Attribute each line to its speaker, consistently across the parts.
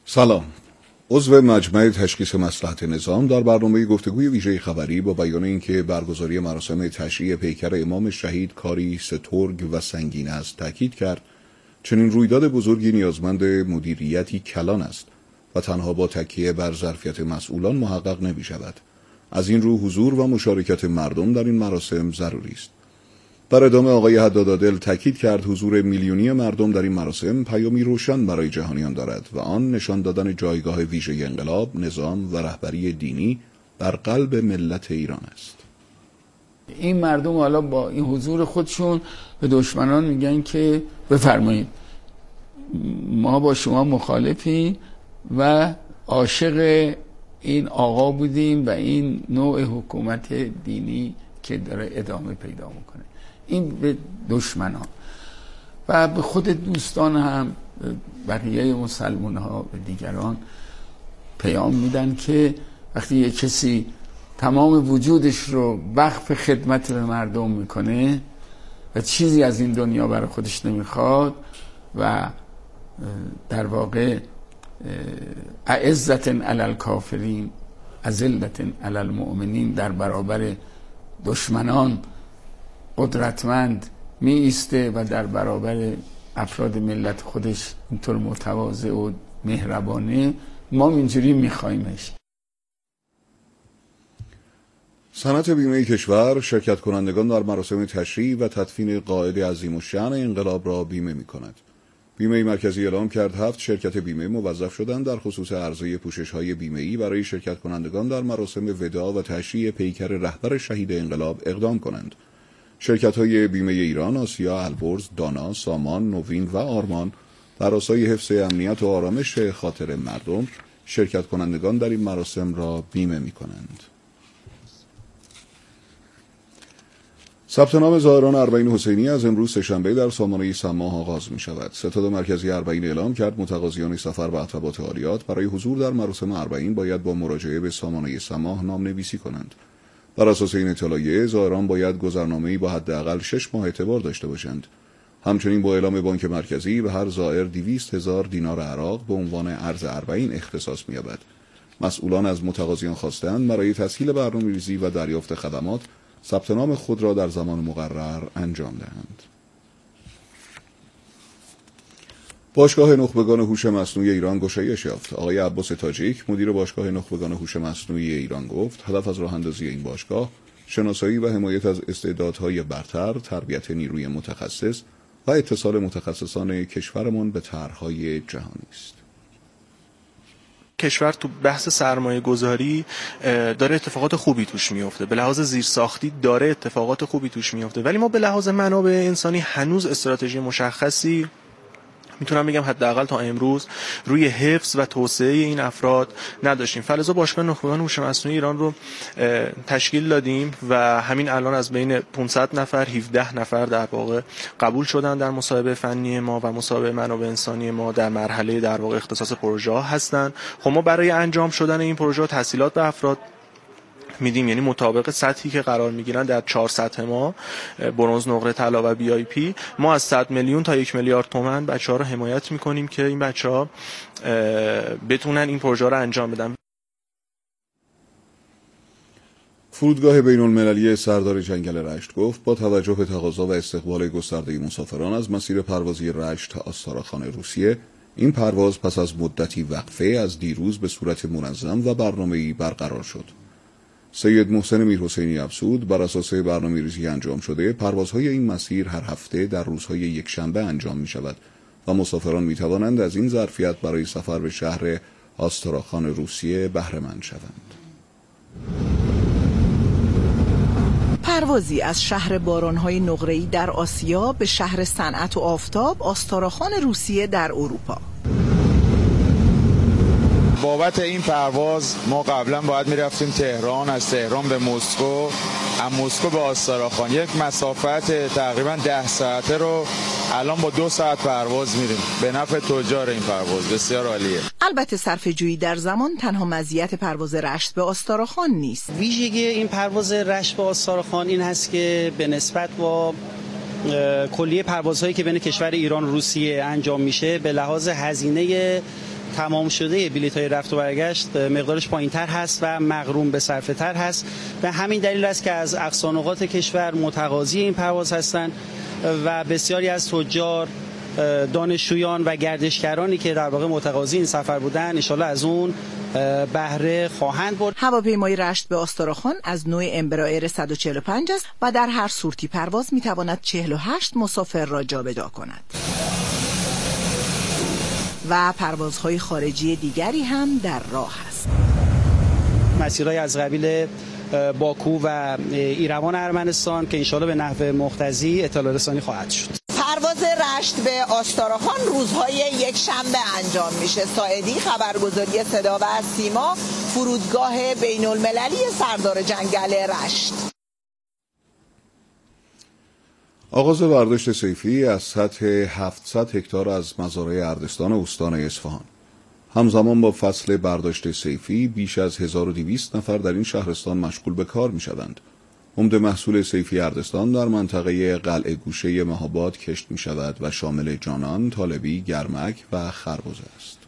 Speaker 1: سلام. عضو مجمع تشخیص مصلحت نظام در برنامه گفتگوی ویژه خبری با بیان اینکه برگزاری مراسم تشییع پیکر امام شهید کاری سترگ و سنگین است تاکید کرد چنین رویداد بزرگی نیازمند مدیریتی کلان است و تنها با تکیه بر ظرفیت مسئولان محقق نمی شود. از این رو حضور و مشارکت مردم در این مراسم ضروری است. در ادامه آقای حدادادل تاکید کرد حضور میلیونی مردم در این مراسم پیامی روشن برای جهانیان دارد و آن نشان دادن جایگاه ویژه انقلاب، نظام و رهبری دینی در قلب ملت ایران است.
Speaker 2: این مردم حالا با این حضور خودشون به دشمنان میگن که بفرمایید ما با شما مخالفیم و عاشق این آقا بودیم و این نوع حکومت دینی که داره ادامه پیدا میکنه. این به دشمنان و به خود دوستان هم بقیه مسلمان ها و دیگران پیام میدن که وقتی یک کسی تمام وجودش رو وقف خدمت به مردم میکنه و چیزی از این دنیا برای خودش نمیخواد و در واقع اعزة علی الکافرین اذلة علی المؤمنین در برابر دشمنان قدرتمند می ایسته و در برابر افراد ملت خودش اینطور متواضع و مهربانه، ما اینجوری میخوایمش.
Speaker 1: صنعت بیمه کشور شرکت کنندگان در مراسم تشییع و تدفین قائد عظیم الشأن انقلاب را بیمه می کند. بیمه مرکزی اعلام کرد 7 شرکت بیمه موظف شدند در خصوص عرضه پوشش‌های بیمه‌ای برای شرکت کنندگان در مراسم وداع و تشییع پیکر رهبر شهید انقلاب اقدام کنند. شرکت‌های بیمه ایران، آسیا، البرز، دانا، سامان، نوین و آرمان در راستای حفظ امنیت و آرامش خاطر مردم شرکت کنندگان در این مراسم را بیمه می‌کنند. ثبت نام زائران اربعین حسینی از امروز سه‌شنبه در سامانه سماح آغاز می شود. ستاد مرکزی اربعین اعلام کرد متقاضیان سفر به عتبات عالیات برای حضور در مراسم اربعین باید با مراجعه به سامانه سماح نام‌نویسی کنند. بر اساس این اطلاعیه زائران باید گذرنامه‌ای با حداقل 6 ماه اعتبار داشته باشند. همچنین با اعلام بانک مرکزی به هر زائر 200,000 دینار عراق به عنوان ارز اربعین اختصاص می‌یابد. مسئولان از متقاضیان خواستند برای تسهیل برنامه‌ریزی و دریافت خدمات ثبت نام خود را در زمان مقرر انجام دهند. باشگاه نخبگان هوش مصنوعی ایران گشایش یافت. آقای عباس تاجیک مدیر باشگاه نخبگان هوش مصنوعی ایران گفت هدف از راه‌اندازی این باشگاه شناسایی و حمایت از استعدادهای برتر، تربیت نیروی متخصص و اتصال متخصصان کشورمان به طرح‌های جهانی است.
Speaker 3: کشور تو بحث سرمایه گذاری داره اتفاقات خوبی توش میفته، به لحاظ زیرساختی داره اتفاقات خوبی توش میفته، ولی ما به لحاظ منابع انسانی هنوز استراتژی مشخصی میتونم بگم حداقل تا امروز روی حفظ و توسعه این افراد نداشتیم. فلذا باشگاه نخبگان هوش مصنوعی ایران رو تشکیل دادیم و همین الان از بین 500 نفر 17 نفر در واقع قبول شدن در مسابقه فنی ما و مسابقه منابع انسانی ما در مرحله در واقع اختصاص پروژه ها هستن. خب ما برای انجام شدن این پروژه تسهیلات به افراد میدیم، یعنی مطابق سطحی که قرار میگیرن در 4 سطح ما، برنز، نقره طلا و وی آی پی، ما از 100 میلیون تا 1 میلیارد تومان بچه‌ها رو حمایت میکنیم که این بچه‌ها بتونن این پروژه رو انجام بدن.
Speaker 1: فرودگاه بین‌المللی سردار جنگل رشت گفت با توجه به تقاضا و استقبال گسترده مسافران از مسیر پروازی رشت تا آستارخان روسیه، این پرواز پس از مدتی وقفه از دیروز به صورت منظم و برنامه‌ای برقرار شد. سید محسن میرحسینی افزود بر اساس برنامه‌ریزی انجام شده پروازهای این مسیر هر هفته در روزهای یکشنبه انجام می شود و مسافران می توانند از این ظرفیت برای سفر به شهر آستارخان روسیه بهره مند شوند.
Speaker 4: پروازی از شهر بارانهای نقره‌ای در آسیا به شهر صنعت و آفتاب آستارخان روسیه در اروپا.
Speaker 5: بابت این پرواز ما قبلا باید میرفتیم تهران، از تهران به مسکو، از مسکو به آستارخان، یک مسافت تقریبا 10 ساعته رو الان با 2 ساعت پرواز میریم. به نفع تجار این پرواز بسیار عالیه.
Speaker 4: البته صرفه‌جویی در زمان تنها مزیت پرواز رشت به آستارخان نیست.
Speaker 6: ویژگی این پرواز رشت به آستارخان این هست که به نسبت با کلیه پروازهایی که بین کشور ایران و روسیه انجام میشه به لحاظ هزینه تمام شده بلیط‌های رفت و برگشت مقدارش پایین‌تر هست و مغروم به صرفه‌تر هست. به همین دلیل است که از اقصی نقاط کشور متقاضی این پرواز هستند و بسیاری از تجار، دانشجویان و گردشگرانی که در واقع متقاضی این سفر بودن ان شاءالله از اون بهره خواهند برد.
Speaker 4: هواپیمای رشت به آستاراخان از نوع امبرایر 145 است و در هر صورتی پرواز می‌تواند 48 مسافر را جابجا کند. و پروازهای خارجی دیگری هم در راه است.
Speaker 6: مسیرهای از قبیل باکو و ایروان ارمنستان که انشالله به نحو مقتضی اطلاع رسانی خواهد شد.
Speaker 4: پرواز رشت به آستاراخان روزهای یک شنبه انجام میشه. ساعدی خبرگزاری صدا و سیما، فرودگاه بین المللی سردار جنگل رشت.
Speaker 1: آغاز برداشت صیفی از سطح 700 هکتار از مزارع اردستان استان اصفهان. همزمان با فصل برداشت صیفی بیش از 1200 نفر در این شهرستان مشغول به کار می شوند. عمده محصول صیفی اردستان در منطقه قلعه گوشه مهاباد کشت می شود و شامل جانان، طالبی، گرمک و خربزه است.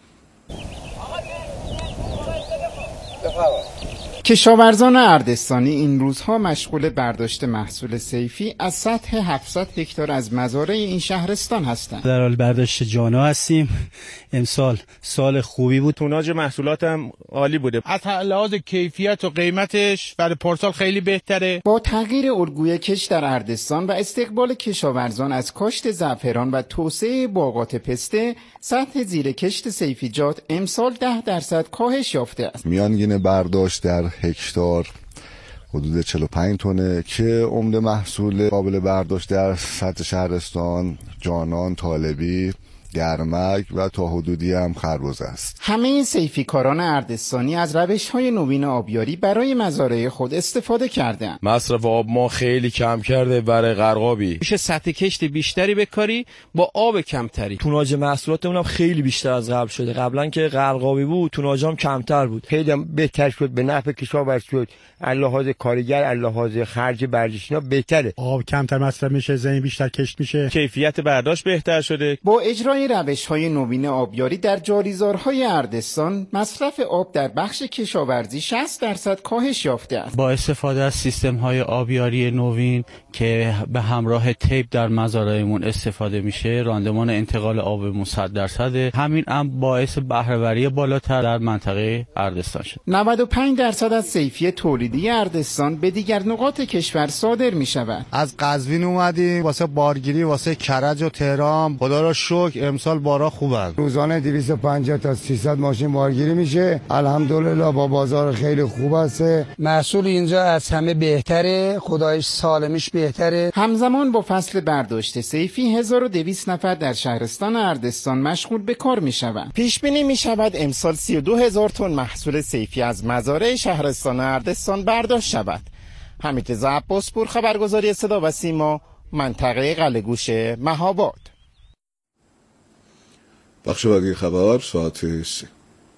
Speaker 7: کشاورزان اردستانی این روزها مشغول برداشت محصول صیفی از سطح 700 هکتار از مزارع این شهرستان هستند.
Speaker 6: در حال برداشت جانا هستیم. امسال سال خوبی بود.
Speaker 8: توناژ محصولات هم عالی بوده. از لحاظ کیفیت و قیمتش برای پارسال خیلی بهتره.
Speaker 7: با تغییر الگوی کشت در اردستان و استقبال کشاورزان از کاشت زعفران و توسعه باغات پسته، سطح زیر کشت صیفیجات امسال 10% کاهش یافته است.
Speaker 9: میانگین برداشت در هکتار حدود 45 تنه که عمده محصول قابل برداشت در سطح شهرستان جانان، طالبی، گرمک و تا حدودی هم خربزه است.
Speaker 7: همه صیفیکاران اردستانی از روش‌های نوین آبیاری برای مزارع خود استفاده کردند.
Speaker 10: مصرف آب ما خیلی کم کرده برای غرقابی.
Speaker 11: میشه سطح کشت بیشتری بکاری با آب کمتری.
Speaker 12: توناژ محصولاتمون هم خیلی بیشتر از قبل شده. قبلا که غرقابی بود توناژم کمتر بود.
Speaker 13: خیلی هم بهتر شد، به نفع کشاورز شد. لحاظ کارگر، لحاظ خرج برجشینا بهتره.
Speaker 14: آب کمتر مصرف میشه، زمین بیشتر کشت میشه.
Speaker 8: کیفیت برداشت بهتر شده.
Speaker 7: با اجرای روش‌های نوین آبیاری در جاریزارهای اردستان مصرف آب در بخش کشاورزی 60% کاهش یافته است.
Speaker 15: با استفاده از سیستم‌های آبیاری نوین که به همراه تیپ در مزارعمون استفاده میشه، راندمان انتقال آبمون 100%. همین هم باعث بهره‌وری بالاتر در منطقه اردستان شد.
Speaker 7: 95% از صیفی تولیدی اردستان به دیگر نقاط کشور صادر میشود.
Speaker 14: از قزوین اومدیم واسه بارگیری واسه کرج و تهران. خدا را شکر امسال بارا خوبه.
Speaker 16: روزانه 250 تا 300 ماشین بارگیری میشه. الحمدلله با بازار خیلی خوب است.
Speaker 17: محصول اینجا از همه بهتره، خدایش سالمیش بهتره.
Speaker 7: همزمان با فصل برداشت صیفی 1200 نفر در شهرستان اردستان مشغول به کار میشوند. پیش بینی میشود امسال 32000 تن محصول صیفی از مزارع شهرستان اردستان برداشت شود. حمید عباسپور، خبرگزاری صدا و سیما، منطقه قلعه گوشه مهاباد.
Speaker 1: بخش بعدی خبر ساعت 3.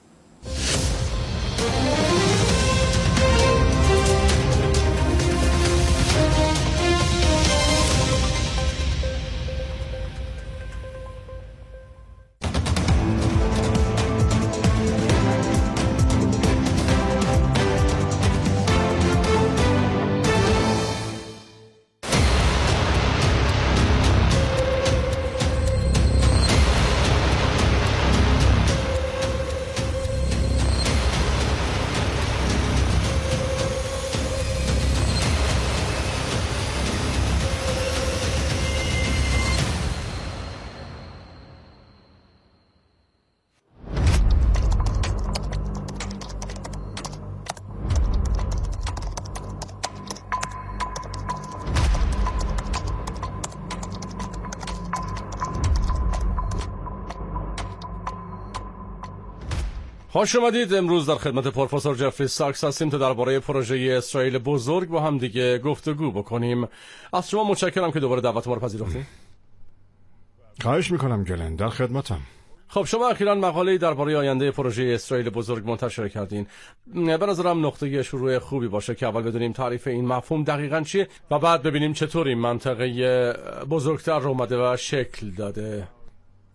Speaker 18: خوش اومدید. امروز در خدمت پروفسور جفری ساکس هستیم تا درباره پروژه اسرائیل بزرگ با هم دیگه گفتگو بکنیم. از شما متشکرم که دوباره دعوت ما رو پذیرفتید.
Speaker 14: خواهش میکنم گلن، در خدمتم.
Speaker 18: خب شما اخیراً مقاله‌ای درباره آینده پروژه اسرائیل بزرگ منتشر کردین. به نظرم نقطه شروع خوبی باشه که اول بدونیم تعریف این مفهوم دقیقاً چیه و بعد ببینیم چطور این منطقه بزرگتر رو اومده و شکل داده.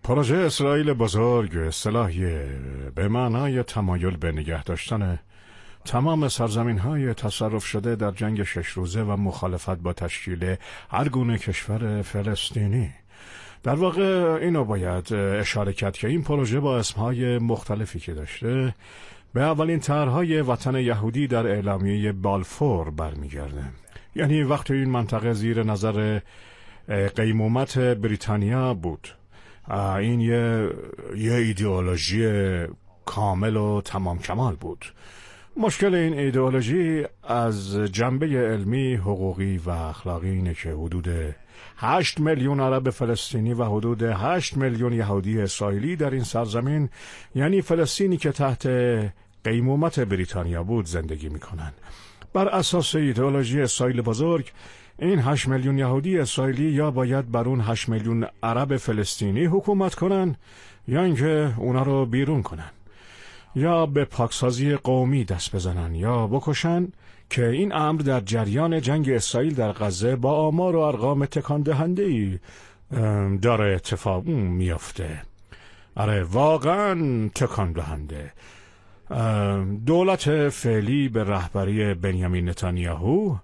Speaker 19: پروژه اسرائیل بزرگ اصطلاحی به معنای تمایل به نگه داشتن تمام سرزمین‌های تصرف شده در جنگ 6 روزه و مخالفت با تشکیل هر گونه کشور فلسطینی. در واقع اینو باید اشاره کرد که این پروژه با اسمهای مختلفی که داشته به اولین طرح‌های وطن یهودی در اعلامیه بالفور برمیگرده. یعنی وقتی این منطقه زیر نظر قیمومت بریتانیا بود، این یه ایدئولوژی کامل و تمام کمال بود. مشکل این ایدئولوژی از جنبه علمی، حقوقی و اخلاقی اینه که حدود 8 میلیون عرب فلسطینی و حدود 8 میلیون یهودی اسرائیلی در این سرزمین، یعنی فلسطینی که تحت قیمومت بریتانیا بود، زندگی میکنن. بر اساس ایدئولوژی اسرائیل بزرگ، این 8 میلیون یهودی اسرائیلی یا باید بر اون 8 میلیون عرب فلسطینی حکومت کنن یا اینکه اونا رو بیرون کنن، یا به پاکسازی قومی دست بزنن یا بکشن، که این امر در جریان جنگ اسرائیل در غزه با آمار و ارقام تکان دهنده‌ای داره اتفاق میفته. آره، واقعا تکان دهنده. دولت فعلی به رهبری بنیامین نتانیاهو،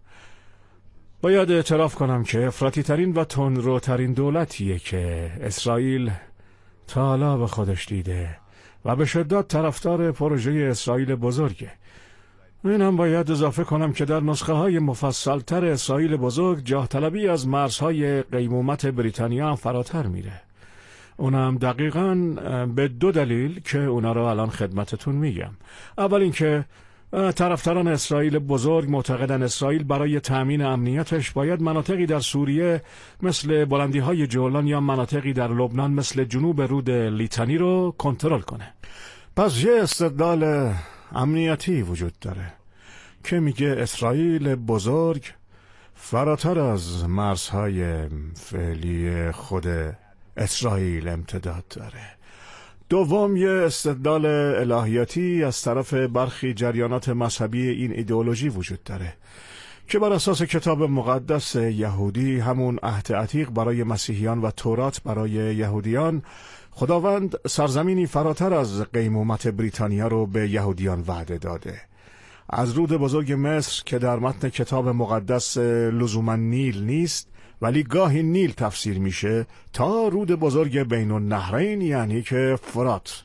Speaker 19: باید اعتراف کنم که افراطی ترین و تندروترین دولتیه که اسرائیل تا حالا به خودش دیده و به شدت طرفدار پروژه اسرائیل بزرگه. اینم باید اضافه کنم که در نسخه های مفصل تر اسرائیل بزرگ جاه طلبی از مرزهای قیمومت بریتانیا هم فراتر میره. اونم دقیقاً به 2 دلیل که اونا رو الان خدمتتون میگم. اول اینکه طرفداران اسرائیل بزرگ معتقدن اسرائیل برای تأمین امنیتش باید مناطقی در سوریه مثل بلندی‌های جولان یا مناطقی در لبنان مثل جنوب رود لیتانی رو کنترل کنه. پس یه استدلال امنیتی وجود داره که میگه اسرائیل بزرگ فراتر از مرزهای فعلی خود اسرائیل امتداد داره. دوم، یه استدلال الهیاتی از طرف برخی جریانات مذهبی این ایدئولوژی وجود داره که بر اساس کتاب مقدس یهودی، همون عهد عتیق برای مسیحیان و تورات برای یهودیان، خداوند سرزمینی فراتر از قیمومت بریتانیا رو به یهودیان وعده داده. از رود بزرگ مصر که در متن کتاب مقدس لزوما نیل نیست ولی گاهی نیل تفسیر میشه، تا رود بزرگ بین النهرین، یعنی که فرات.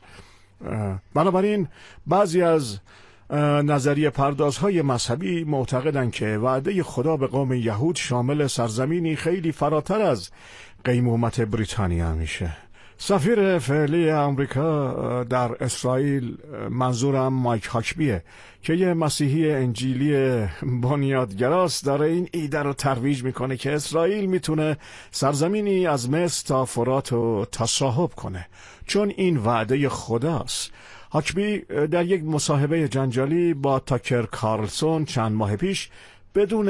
Speaker 19: بنابراین بعضی از نظریه پردازهای مذهبی معتقدن که وعده خدا به قوم یهود شامل سرزمینی خیلی فراتر از قیمومت بریتانیا میشه. سفیر فعلی آمریکا در اسرائیل، منظورم مایک هاکبیه که یه مسیحی انجیلی بنیادگراست، داره این ایده رو ترویج میکنه که اسرائیل میتونه سرزمینی از مصر تا فرات رو تصاحب کنه چون این وعده خداست. هاکبی در یک مصاحبه جنجالی با تاکر کارلسون چند ماه پیش بدون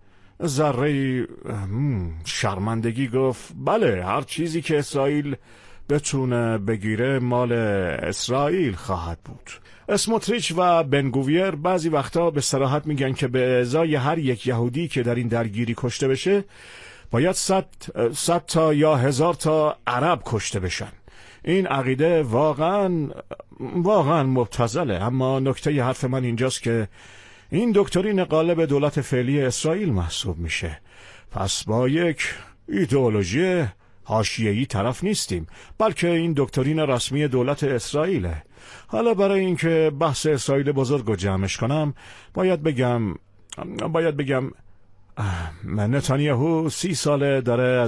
Speaker 19: ذره شرمندگی گفت بله، هر چیزی که اسرائیل بتونه بگیره مال اسرائیل خواهد بود. اسموتریچ و بنگوویر بعضی وقتا به صراحت میگن که به ازای هر یک یهودی که در این درگیری کشته بشه باید 100 تا یا 1000 تا عرب کشته بشن. این عقیده واقعا مبتذله، اما نکته حرف من اینجاست که این دکترین غالب دولت فعلی اسرائیل محسوب میشه. پس با یک ایدئولوژی حاشیه‌ای طرف نیستیم، بلکه این دکترین رسمی دولت اسرائیله. حالا برای اینکه بحث اسرائیل بزرگ رو جمعش کنم باید بگم نتانیاهو 30 ساله داره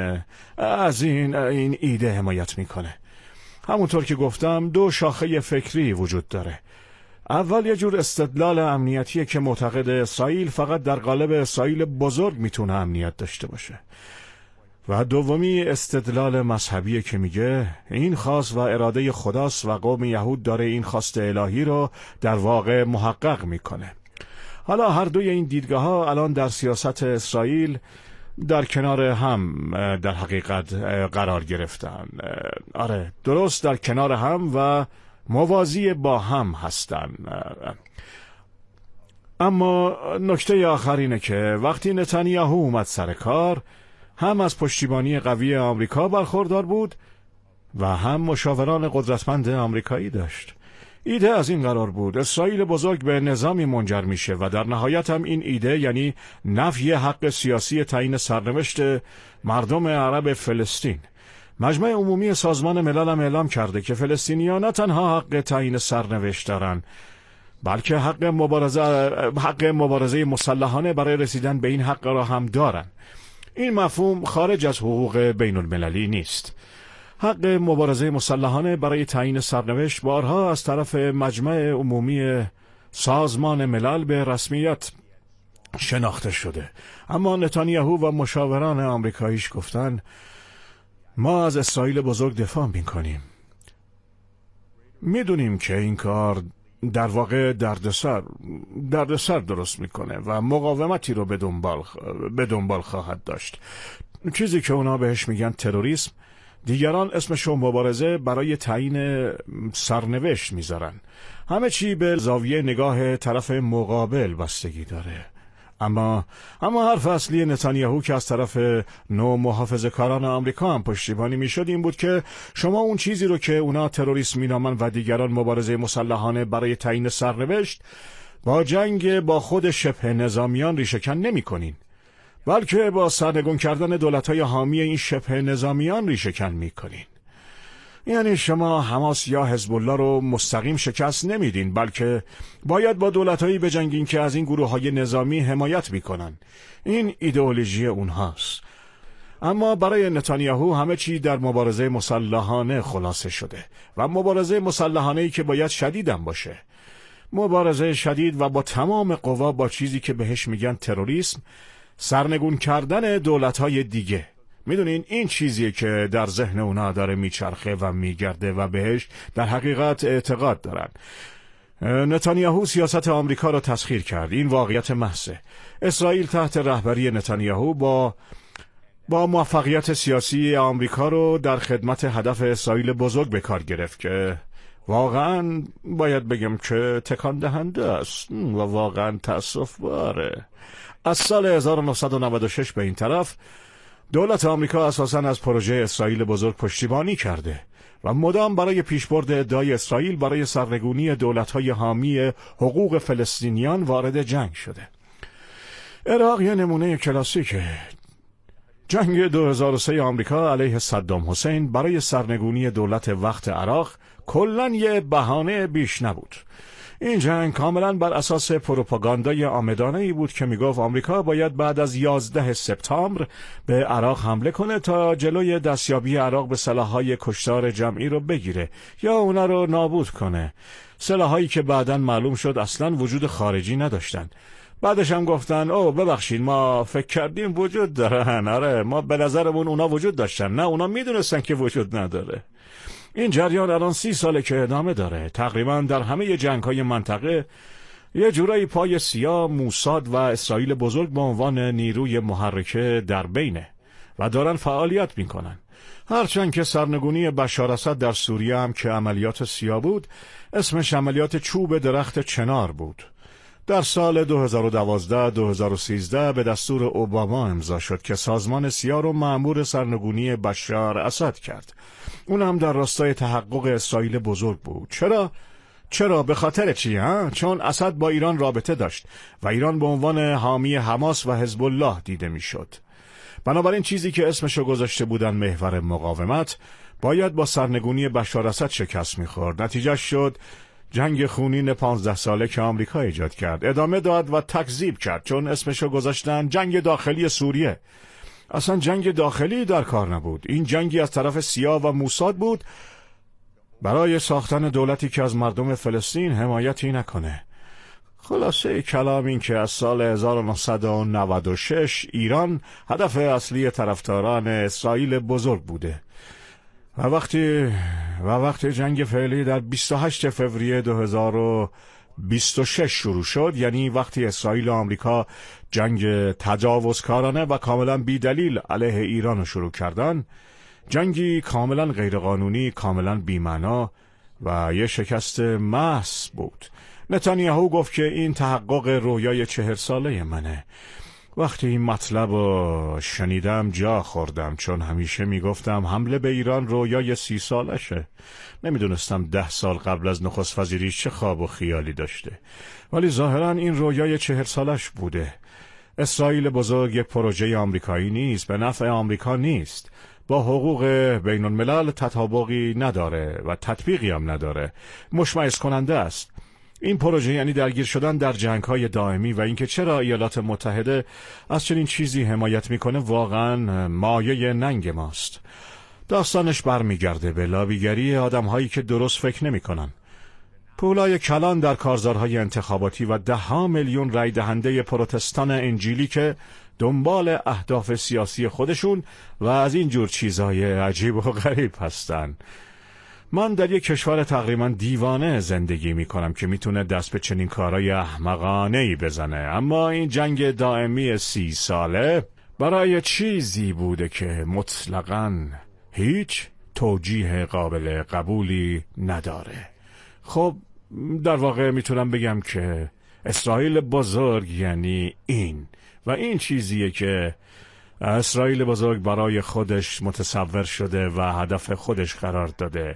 Speaker 19: از این ایده حمایت میکنه. همونطور که گفتم 2 شاخه فکری وجود داره. اول یه جور استدلال امنیتیه که معتقد اسرائیل فقط در قالب اسرائیل بزرگ میتونه امنیت داشته باشه، و دومی استدلال مذهبیه که میگه این خواست و اراده خداست و قوم یهود داره این خواست الهی رو در واقع محقق میکنه. حالا هر دوی این دیدگاه ها الان در سیاست اسرائیل در کنار هم در حقیقت قرار گرفتن. آره، درست در کنار هم و موازی با هم هستن. اما نکته آخر اینه که وقتی نتانیاهو اومد سر کار، هم از پشتیبانی قوی آمریکا برخوردار بود و هم مشاوران قدرتمند آمریکایی داشت. ایده از این قرار بود اسرائیل بزرگ به نظامی منجر میشه و در نهایت هم این ایده یعنی نفی حق سیاسی تعیین سرنوشت مردم عرب فلسطین. مجمع عمومی سازمان ملل هم اعلام کرده که فلسطینیان نه تنها حق تعیین سرنوشت دارن بلکه حق مبارزه مسلحانه برای رسیدن به این حق را هم دارن. این مفهوم خارج از حقوق بین المللی نیست. حق مبارزه مسلحانه برای تعیین سرنوشت بارها از طرف مجمع عمومی سازمان ملل به رسمیت شناخته شده، اما نتانیاهو و مشاوران آمریکاییش گفتن ما از اسرائیل بزرگ دفاع می‌کنیم. می‌دونیم که این کار در واقع دردسر درست میکنه و مقاومتی رو به دنبال خواهد داشت، چیزی که اونا بهش میگن تروریسم. دیگران اسمشو مبارزه برای تعیین سرنوشت میذارن. همه چی به زاویه نگاه طرف مقابل بستگی داره. اما حرف اصلی نتانیاهو که از طرف نو محافظه‌کاران آمریکا هم پشتیبانی میشد این بود که شما اون چیزی رو که اونا تروریسم مینامن و دیگران مبارزه مسلحانه برای تعیین سرنوشت با جنگ با خود شبه نظامیان ریشه‌کن نمی‌کنین، بلکه با سرنگون کردن دولت‌های حامی این شبه نظامیان ریشه‌کن می‌کنین. یعنی شما حماس یا حزب الله رو مستقیم شکست نمیدین، بلکه باید با دولت‌هایی بجنگین که از این گروه‌های نظامی حمایت میکنن. این ایدئولوژی اونهاست. اما برای نتانیاهو همه چی در مبارزه مسلحانه خلاصه شده و مبارزه مسلحانه‌ای که باید شدیدم باشه. مبارزه شدید و با تمام قوا با چیزی که بهش میگن تروریسم، سرنگون کردن دولت‌های دیگه. میدونین این چیزیه که در ذهن اونا داره میچرخه و میگرده و بهش در حقیقت اعتقاد دارن. نتانیاهو سیاست آمریکا رو تسخیر کرد. این واقعیت محضه. اسرائیل تحت رهبری نتانیاهو با موفقیت سیاسی آمریکا رو در خدمت هدف اسرائیل بزرگ به کار گرفت که واقعا باید بگم که تکان دهنده است و واقعا تأسف باره. از سال 1996 به این طرف دولت آمریکا اساساً از پروژه اسرائیل بزرگ پشتیبانی کرده و مدام برای پیشبرد ادعای اسرائیل برای سرنگونی دولت‌های حامی حقوق فلسطینیان وارد جنگ شده. عراق یه نمونه کلاسیکه. جنگ 2003 آمریکا علیه صدام حسین برای سرنگونی دولت وقت عراق کلاً یه بهانه بیش نبود. این جنگ کاملا بر اساس پروپاگاندای عامدانه‌ای بود که میگفت آمریکا باید بعد از 11 سپتامبر به عراق حمله کنه تا جلوی دستیابی عراق به سلاح‌های کشتار جمعی رو بگیره یا اونا رو نابود کنه. سلاح‌هایی که بعداً معلوم شد اصلاً وجود خارجی نداشتن. بعدش هم گفتن ببخشید ما فکر کردیم وجود دارن. آره ما به نظرمون اونا وجود داشتن. نه اونا میدونستن که وجود نداره. این جریان الان 30 ساله که ادامه داره. تقریبا در همه جنگ‌های منطقه یه جورایی پای سیاه موساد و اسرائیل بزرگ به عنوان نیروی محرکه در بینه و دارن فعالیت میکنن. هرچند که سرنگونی بشار اسد در سوریه هم که عملیات سیاه بود اسمش عملیات چوب درخت چنار بود. در سال 2012-2013 به دستور اوباما امضا شد که سازمان سیاه رو مأمور سرنگونی بشار اسد کرد. اون هم در راستای تحقق اسرائیل بزرگ بود. چرا؟ به خاطر چی؟ چون اسد با ایران رابطه داشت و ایران به عنوان حامی حماس و حزب الله دیده میشد. بنابراین چیزی که اسمشو گذاشته بودن محور مقاومت باید با سرنگونی بشار اسد شکست میخورد. نتیجه شد جنگ خونین 15 ساله که آمریکا ایجاد کرد. ادامه داد و تکذیب کرد چون اسمشو گذاشتن جنگ داخلی سوریه. اصلا جنگ داخلی در کار نبود. این جنگی از طرف سیاه و موساد بود برای ساختن دولتی که از مردم فلسطین حمایتی نکنه. خلاصه کلام این که از سال 1996 ایران هدف اصلی طرفداران اسرائیل بزرگ بوده و وقتی جنگ فعلی در 28 فوریه 2026 شروع شد، یعنی وقتی اسرائیل و آمریکا جنگ تجاوزکارانه و کاملا بی‌دلیل علیه ایران رو شروع کردن، جنگی کاملا غیرقانونی، کاملا بی‌معنا و یه شکست محض بود. نتانیاهو گفت که این تحقق رویای 40 ساله منه وقتی این مطلب رو شنیدم جا خوردم، چون همیشه میگفتم حمله به ایران رویای 30 سالشه. نمیدونستم 10 سال قبل از نخست وزیری چه خواب و خیالی داشته، ولی ظاهرا این رویای 40 سالش بوده. اسرائیل بزرگ یک پروژه آمریکایی نیست، به نفع آمریکا نیست، با حقوق بین الملل تطابقی نداره و تطبیقی هم نداره، مشمئز کننده است. این پروژه یعنی درگیر شدن در جنگ‌های دائمی و اینکه چرا ایالات متحده از چنین چیزی حمایت میکنه واقعا مایه ننگ ماست. داستانش برمیگرده به لابیگری آدم‌هایی که درست فکر نمی‌کنن. پولای کلان در کارزارهای انتخاباتی و 10 میلیون رای دهنده پروتستان انجیلی که دنبال اهداف سیاسی خودشون و از این جور چیزهای عجیب و غریب هستن. من در یک کشور تقریبا دیوانه زندگی میکنم که میتونه دست به چنین کارهای احمقانه‌ای بزنه، اما این جنگ دائمی 30 ساله برای چیزی بوده که مطلقاً هیچ توجیه قابل قبولی نداره. خب در واقع میتونم بگم که اسرائیل بزرگ یعنی این، و این چیزیه که اسرائیل بزرگ برای خودش متصور شده و هدف خودش قرار داده.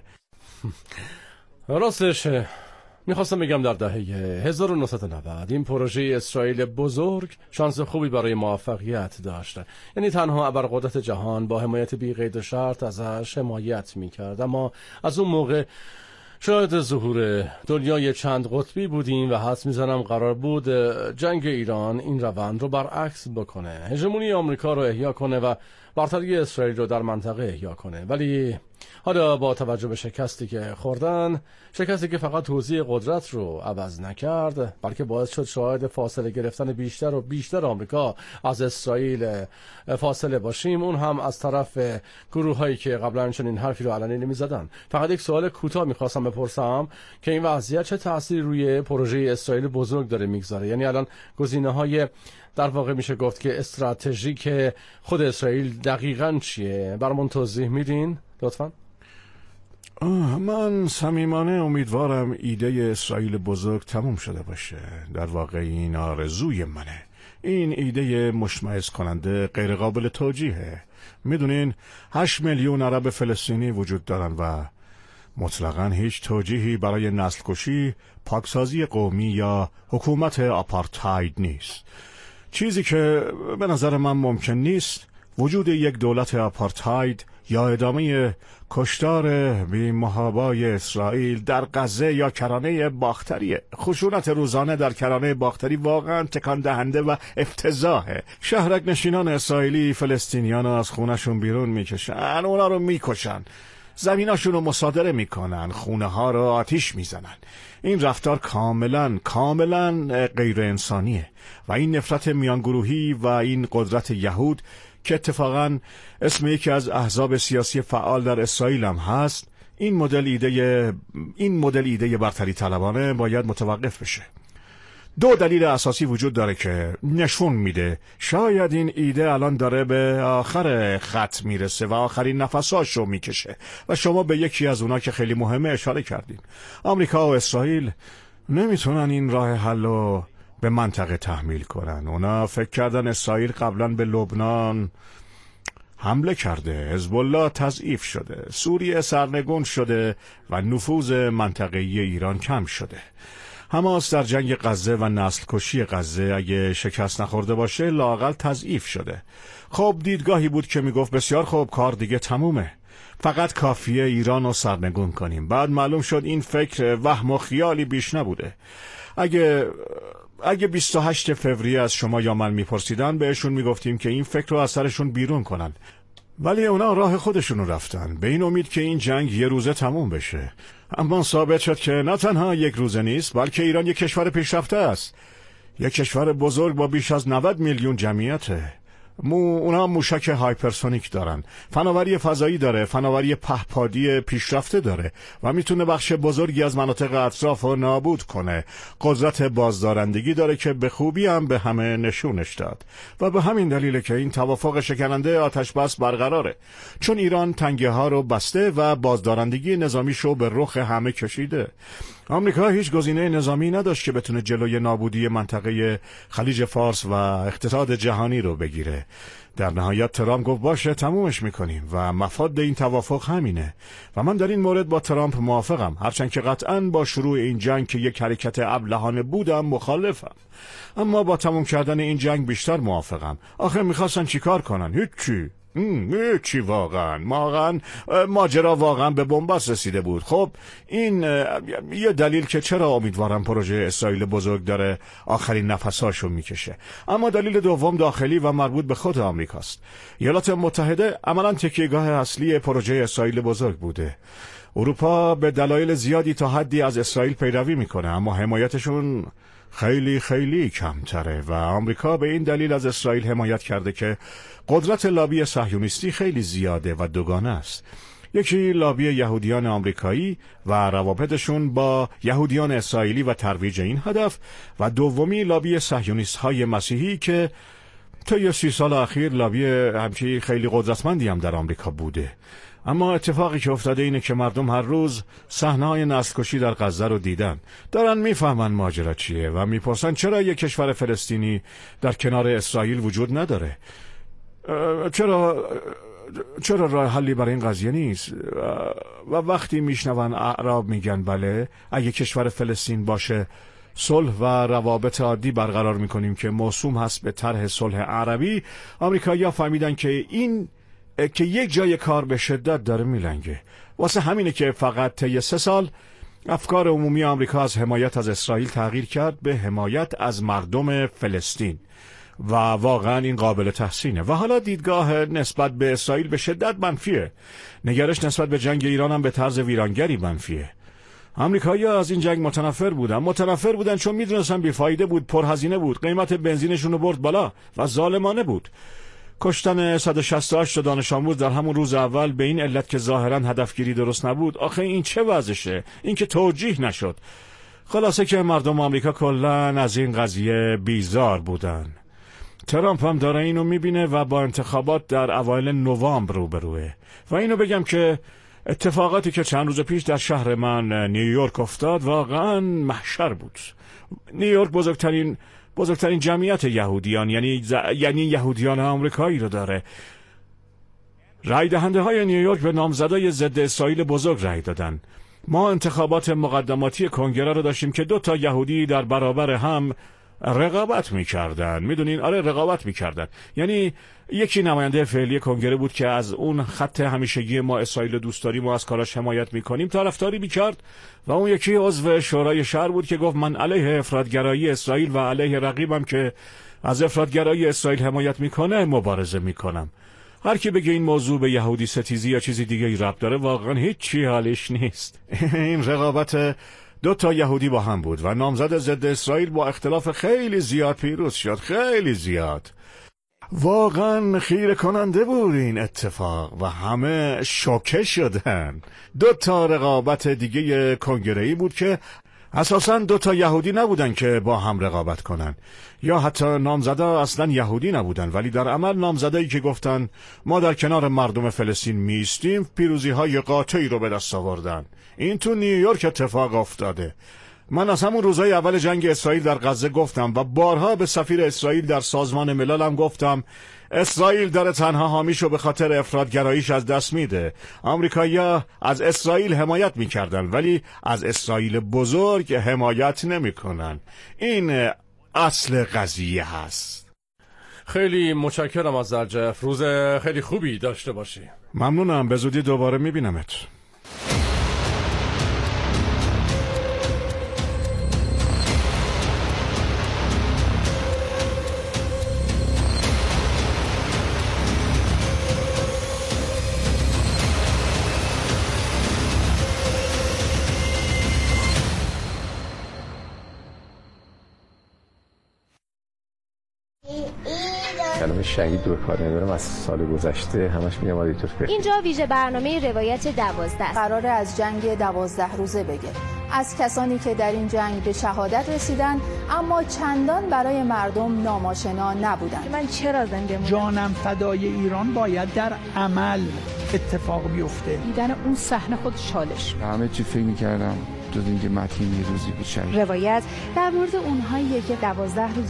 Speaker 18: راستش میخواستم بگم در دهه 1990 این پروژه اسرائیل بزرگ شانس خوبی برای موفقیت داشته، یعنی تنها ابرقدرت جهان با حمایت بی قید و شرط ازش حمایت میکرد. اما از اون موقع شاید ظهور دنیای چند قطبی بودیم و حدس میزنم قرار بود جنگ ایران این روند رو برعکس بکنه، هژمونی آمریکا رو احیا کنه و برتری اسرائیل رو در منطقه احیا کنه. ولی حالا با توجه به شکستی که خوردن، شکستی که فقط توزیع قدرت رو عوض نکرد بلکه باعث شد شاهد فاصله گرفتن بیشتر و بیشتر آمریکا از اسرائیل فاصله باشیم، اون هم از طرف گروه هایی که قبلا چنین حرفی رو علنی نمی زدن. فقط یک سوال کوتاه میخواستم بپرسم که این وضعیت چه تأثیری روی پروژه اسرائیل بزرگ داره میگذاره؟ یعنی الان گزینه های در واقع میشه گفت که استراتژیک خود اسرائیل دقیقاً چیه؟ برامون توضیح میدین لطفاً؟
Speaker 19: من صمیمانه امیدوارم ایده اسرائیل بزرگ تموم شده باشه. در واقع این آرزوی منه. این ایده مشمئز کننده غیر قابل توجیهه. میدونین 8 میلیون عرب فلسطینی وجود دارن و مطلقاً هیچ توجیهی برای نسل کشی، پاکسازی قومی یا حکومت آپارتاید نیست. چیزی که به نظر من ممکن نیست وجود یک دولت آپارتاید یا ادامه کشتار بی‌محابای اسرائیل در غزه یا کرانه باختری. خشونت روزانه در کرانه باختری واقعا تکان دهنده و افتضاحه. شهرک نشینان اسرائیلی فلسطینیان از خونشون بیرون میکشن، اونا رو میکشن، زمیناشون رو مصادره میکنن، خونه ها رو آتیش میزنن. این رفتار کاملا غیر انسانیه و این نفرت میانگروهی و این قدرت یهود که اتفاقا اسم یکی از احزاب سیاسی فعال در اسرائیل هم هست، این مدل ایده برتری طلبانه باید متوقف بشه. 2 دلیل اساسی وجود داره که نشون میده شاید این ایده الان داره به آخر خط میرسه و آخرین نفساشو میکشه و شما به یکی از اونا که خیلی مهمه اشاره کردین. آمریکا و اسرائیل نمیتونن این راه حلو به منطقه تحمیل کنن. اونا فکر کردن اسرائیل قبلا به لبنان حمله کرده، حزب الله تضعیف شده، سوریه سرنگون شده و نفوذ منطقه‌ای ایران کم شده. حماس در جنگ غزه و نسل کشی غزه اگه شکست نخورده باشه لااقل تضعیف شده. خب دیدگاهی بود که میگفت بسیار خوب، کار دیگه تمومه، فقط کافیه ایران رو سرنگون کنیم. بعد معلوم شد این فکر وهم و خیالی بیش نبوده. اگه 28 فوریه از شما یا من میپرسیدن بهشون میگفتیم که این فکر رو از سرشون بیرون کنن، ولی اونا راه خودشونو رفتن به این امید که این جنگ یه روزه تموم بشه. اما ثابت شد که نه تنها یک روزه نیست، بلکه ایران یک کشور پیشرفته است، یک کشور بزرگ با بیش از 90 میلیون جمعیته. اونا موشک هایپرسونیک دارن، فناوری فضایی داره، فناوری پهپادی پیشرفته داره و میتونه بخش بزرگی از مناطق اطراف رو نابود کنه. قدرت بازدارندگی داره که به خوبی هم به همه نشونش داد و به همین دلیله که این توافق شکننده آتش بس برقراره، چون ایران تنگه ها رو بسته و بازدارندگی نظامیشو به رخ همه کشیده. آمریکا هیچ گزینه نظامی نداشت که بتونه جلوی نابودی منطقه خلیج فارس و اقتصاد جهانی رو بگیره. در نهایت ترامپ گفت باشه تمومش میکنیم و مفاد این توافق همینه و من در این مورد با ترامپ موافقم، هرچند که قطعاً با شروع این جنگ که یک حرکت ابلهانه بودم مخالفم، اما با تموم کردن این جنگ بیشتر موافقم. آخه میخواستن چیکار کنن؟ هیچی واقعا ماجرا واقعا به بنبست رسیده بود. خب این یه دلیل که چرا امیدوارم پروژه اسرائیل بزرگ داره آخرین نفساشو میکشه. اما دلیل دوم داخلی و مربوط به خود آمریکاست. ایالات متحده عملاً تکیهگاه اصلی پروژه اسرائیل بزرگ بوده. اروپا به دلایل زیادی تا حدی از اسرائیل پیروی میکنه، اما حمایتشون خیلی خیلی کمتره و آمریکا به این دلیل از اسرائیل حمایت کرده که قدرت لابی صهیونیستی خیلی زیاده و دوگانه است. یکی لابی یهودیان آمریکایی و روابطشون با یهودیان اسرائیلی و ترویج این هدف، و دومی لابی صهیونیست‌های مسیحی که طی 30 سال اخیر لابی همچی خیلی قدرتمندی هم در آمریکا بوده. اما اتفاقی که افتاده اینه که مردم هر روز صحنه‌های نسل‌کشی در غزه رو دیدن، دارن میفهمن ماجرا چیه و میپرسن چرا یک کشور فلسطینی در کنار اسرائیل وجود نداره؟ چرا راه حلی برای این قضیه نیست؟ و وقتی میشنون اعراب میگن بله اگه کشور فلسطین باشه صلح و روابط عادی برقرار میکنیم که موسوم هست به طرح صلح عربی، آمریکایی‌ها فهمیدن که این که یک جای کار به شدت داره میلنگه. واسه همینه که فقط طی 3 سال افکار عمومی آمریکا از حمایت از اسرائیل تغییر کرد به حمایت از مردم فلسطین و واقعا این قابل تحسینه. و حالا دیدگاه نسبت به اسرائیل به شدت منفیه. نگرش نسبت به جنگ ایران هم به طرز ویرانگری منفیه. آمریکایی‌ها از این جنگ متنفر بودن چون میدونستن بیفایده بود، پرهزینه بود، قیمت بنزینشون رو برد بالا و ظالمانه بود. کشتن 168 دانش آموز در همون روز اول به این علت که ظاهرا هدفگیری درست نبود، آخه این چه وضعشه؟ این که توجیه نشد. خلاصه که مردم آمریکا کلن از این قضیه بیزار بودن. ترامپ هم داره اینو میبینه و با انتخابات در اوایل نوامبر روبروه. و اینو بگم که اتفاقاتی که چند روز پیش در شهر من نیویورک افتاد واقعا محشر بود. نیویورک بزرگترین جمعیت یهودیان یعنی یهودیان آمریکایی رو داره. رای دهنده های نیویورک به نامزدای ضد اسرائیل بزرگ رای دادن. ما انتخابات مقدماتی کنگره رو داشتیم که 2 یهودی در برابر هم رقابت میکردن. میدونین؟ آره رقابت میکردن. یعنی یکی نماینده فعلی کنگره بود که از اون خط همیشگی ما اسرائیل دوست داریم و از کاراش حمایت میکنیم طرفداری میکرد، و اون یکی عضو شورای شهر بود که گفت من علیه افراطگرایی اسرائیل و علیه رقیبم که از افراطگرایی اسرائیل حمایت میکنه مبارزه میکنم. هر کی بگه این موضوع به یهودی ستیزی یا چیزی دیگه ای ربط داره واقعا هیچی حالش نیست. این رقابت 2 یهودی با هم بود و نامزد ضد اسرائیل با اختلاف خیلی زیاد پیروز شد. خیلی زیاد. واقعا خیره کننده بود این اتفاق و همه شوکه شدن. 2 رقابت دیگه کنگره‌ای بود که اساساً 2 یهودی نبودن که با هم رقابت کنن، یا حتی نامزدا اصلا یهودی نبودن، ولی در عمل نامزدایی که گفتن ما در کنار مردم فلسطین میستیم پیروزی‌های قاطعی رو به دست آوردن. این تو نیویورک اتفاق افتاده. من از همون روزهای اول جنگ اسرائیل در غزه گفتم و بارها به سفیر اسرائیل در سازمان ملل هم گفتم اسرائیل داره تنها حامیشو به خاطر افراطگراییش از دست میده. آمریکایی‌ها از اسرائیل حمایت میکردن ولی از اسرائیل بزرگ حمایت نمیکنن. این اصل قضیه هست.
Speaker 18: خیلی متشکرم از درجف. روز خیلی خوبی داشته باشی.
Speaker 19: ممنونم. به زودی دوباره میبینمت.
Speaker 20: کلمه شهید دور کار نمیبرم. از سال گذشته همش میگم آدیتور فکر.
Speaker 21: اینجا ویژه برنامه روایت 12
Speaker 22: قراره از جنگ 12 روزه بگه، از کسانی که در این جنگ به شهادت رسیدن اما چندان برای مردم ناماشنا نبودن.
Speaker 23: من چرا زنده موندم؟ جانم فدای ایران باید در عمل اتفاق بیفته.
Speaker 22: دیدن اون صحنه خود چالش.
Speaker 24: همه چی فکر می‌کردم
Speaker 2: افتاد اینکه متین یه روزی بود شهید.
Speaker 21: روایت در مورد اونهایی که 12 روز